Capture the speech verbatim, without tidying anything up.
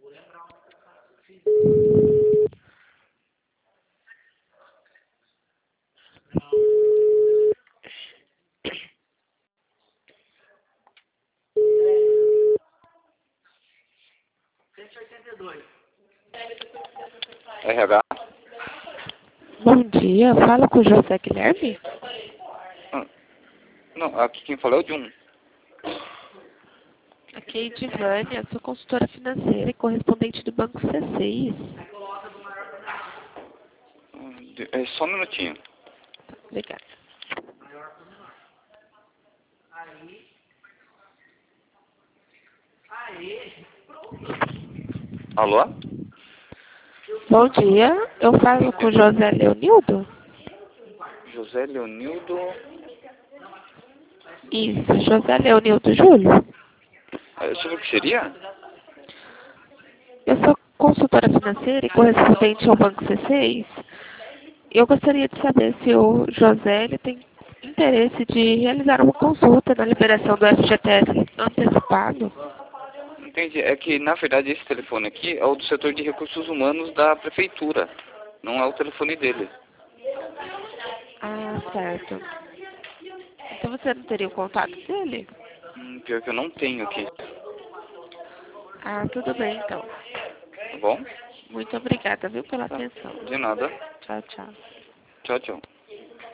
R H. Bom dia, fala com o José Guilherme? Ah, não, aqui quem fala é o Jun. Aqui é Edivânia, sou consultora financeira e correspondente do Banco C seis. É só um minutinho. Obrigada. Alô? Bom dia, eu falo com o José Leonildo? José Leonildo. Isso, José Leonildo Júlio. É, sobre o que seria? Eu sou consultora financeira e correspondente ao Banco C seis. Eu gostaria de saber se o José ele tem interesse de realizar uma consulta na liberação do F G T S antecipado. Entendi. É que, na verdade, esse telefone aqui é o do setor de recursos humanos da prefeitura. Não é o telefone dele. Ah, certo. Então você não teria o contato dele? Hum, pior que eu não tenho aqui. Ah, tudo bem então. Tá bom? Muito obrigada, viu, pela Tá. atenção. De nada. Tchau, tchau. Tchau, tchau.